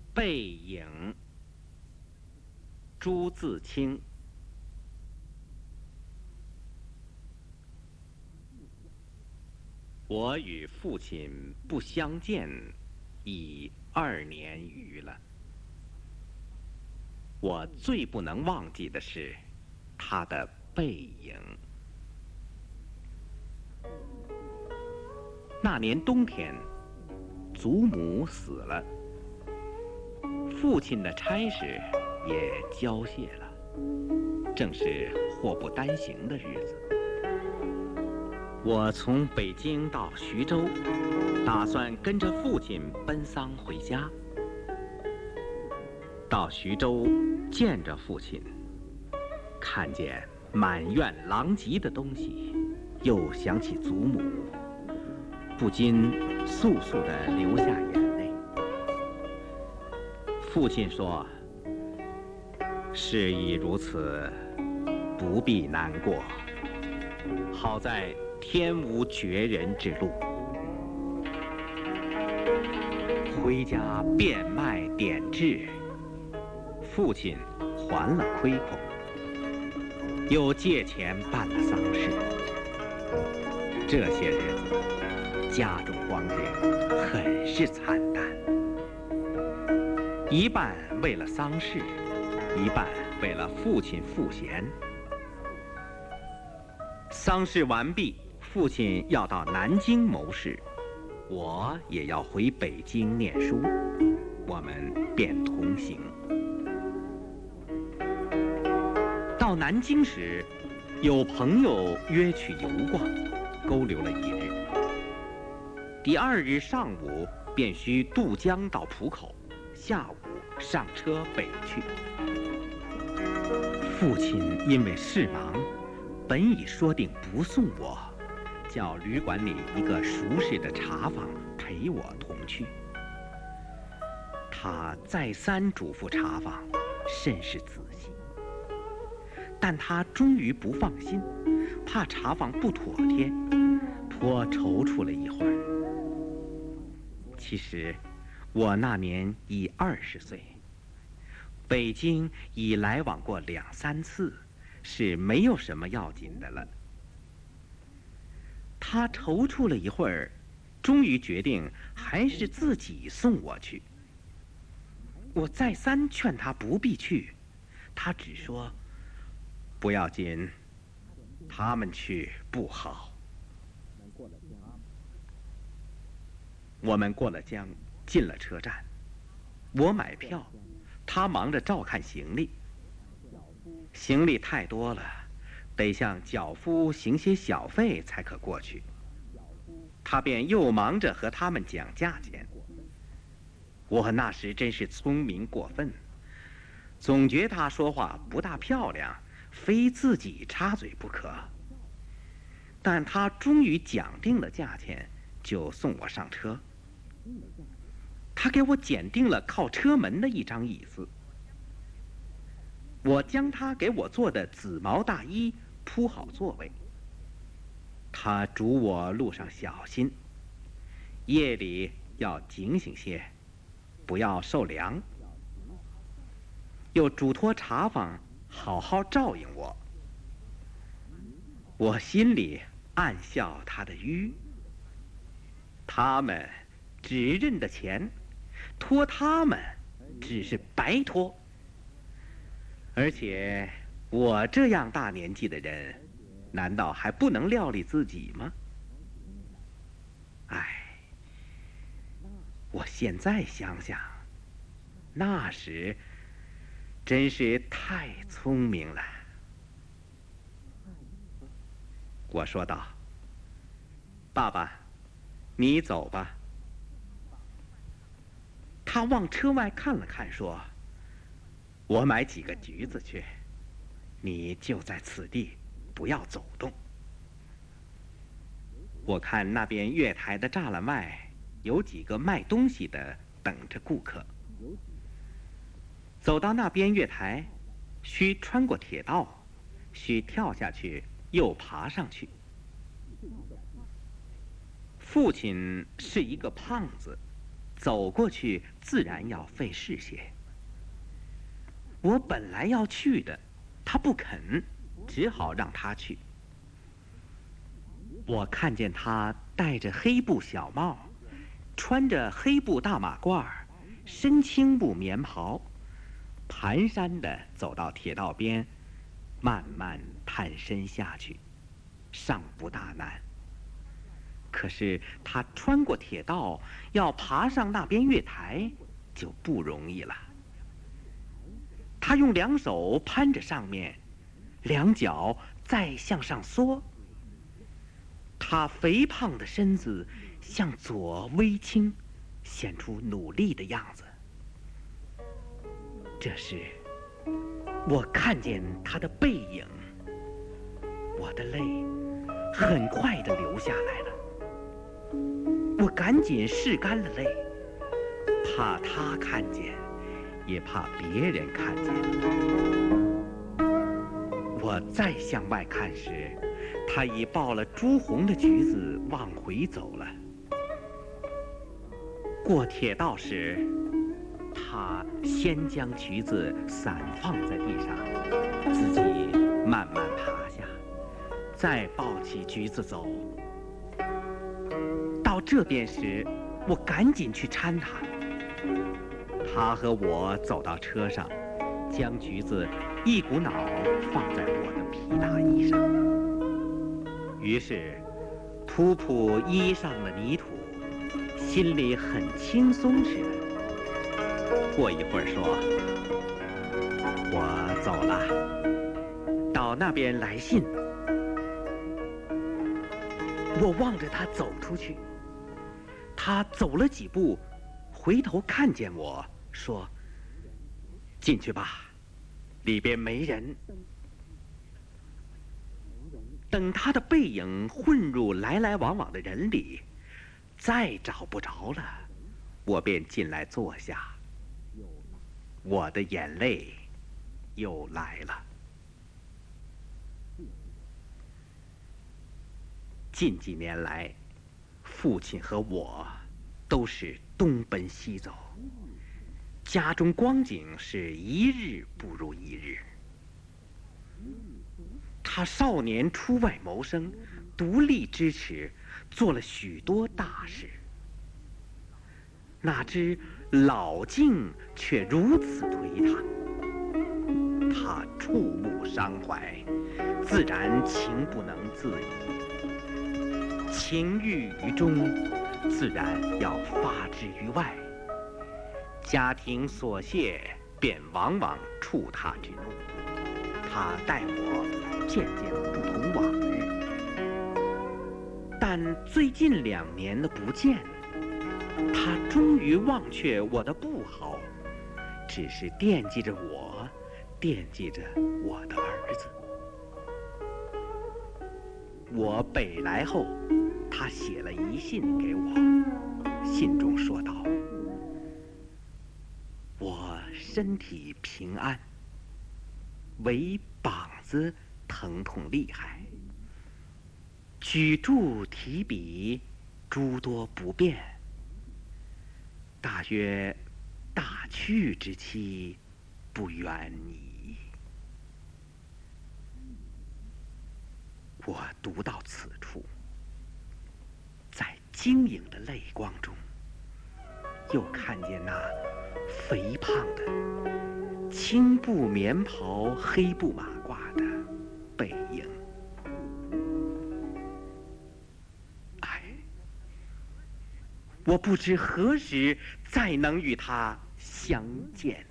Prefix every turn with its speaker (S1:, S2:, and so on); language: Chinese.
S1: 背影，朱自清。我与父亲不相见已2年余了。我最不能忘记的是他的背影。那年冬天，祖母死了，父亲的差事也交卸了，正是祸不单行的日子。我从北京到徐州，打算跟着父亲奔丧回家。到徐州见着父亲，看见满院狼藉的东西，又想起祖母，不禁簌簌地流下眼泪。父亲说：“事已如此，不必难过。好在天无绝人之路。”回家变卖典制，父亲还了亏空，又借钱办了丧事。这些日子，家中光景很是惨淡，一半为了丧事，一半为了父亲赋闲。丧事完毕，父亲要到南京谋事，我也要回北京念书，我们便同行。到南京时，有朋友约去游逛，勾留了1日。第2日上午便需渡江到浦口，下午上车北去。父亲因为事忙，本已说定不送我，叫旅馆里一个熟识的茶坊陪我同去。他再三嘱咐茶坊，甚是仔细。但他终于不放心，怕茶坊不妥帖，颇踌躇了一会儿。其实我那年已20岁，北京已来往过2、3次，是没有什么要紧的了。他踌躇了一会儿，终于决定还是自己送我去。我再三劝他不必去，他只说：“不要紧，他们去不好。”我们过了江，进了车站，我买票，他忙着照看行李。行李太多了，得向脚夫行些小费才可过去。他便又忙着和他们讲价钱。我那时真是聪明过分，总觉他说话不大漂亮，非自己插嘴不可。但他终于讲定了价钱，就送我上车。他给我拣定了靠车门的一张椅子。我将他给我做的紫毛大衣铺好座位。他嘱我路上小心，夜里要警醒些，不要受凉。又嘱托茶坊好好照应我。我心里暗笑他的愚。他们只认得钱，托他们只是白托。而且我这样大年纪的人，难道还不能料理自己吗？唉，我现在想想，那时真是太聪明了。我说道：“爸爸，你走吧。”他往车外看了看，说：“我买几个橘子去，你就在此地，不要走动。”我看那边月台的栅栏外有几个卖东西的等着顾客。走到那边月台，需穿过铁道，需跳下去又爬上去。父亲是一个胖子， 走过去自然要费事些。我本来要去的，他不肯，只好让他去。我看见他戴着黑布小帽，穿着黑布大马褂，深青布棉袍，蹒跚地走到铁道边，慢慢探身下去，尚不大难。可是他穿过铁道，要爬上那边月台，就不容易了。他用两手攀着上面，两脚再向上缩。他肥胖的身子向左微倾，显出努力的样子。这时，我看见他的背影，我的泪很快地流下来了。我赶紧拭干了泪，怕他看见，也怕别人看见。我再向外看时，他已抱了朱红的橘子往回走了。过铁道时，他先将橘子散放在地上，自己慢慢爬下，再抱起橘子走。到这边时，我赶紧去搀他。他和我走到车上，将橘子一股脑放在我的皮大衣上，于是扑扑衣上的泥土，心里很轻松似的。过一会儿说：“我走了，到那边来信。”我望着他走出去，他走了几步，回头看见我说：“进去吧，里边没人。”等他的背影混入来来往往的人里，再找不着了，我便进来坐下。我的眼泪又来了。近几年来，父亲和我都是东奔西走，家中光景是一日不如一日。他少年出外谋生，独立支持，做了许多大事。哪知老境却如此颓唐，他触目伤怀，自然情不能自已。情郁于中，自然要发之于外。家庭琐屑便往往触他之怒，他待我渐渐不同往日。但最近2年的不见，他终于忘却我的不好，只是惦记着我，惦记着我的儿子。我北来后，他写了一信给我，信中说道：“我身体平安，唯膀子疼痛厉害，举箸提笔诸多不便，大约大去之期不远矣。”我读到此处，在晶莹的泪光中，又看见那肥胖的青布棉袍黑布马褂的背影。唉，我不知何时再能与他相见。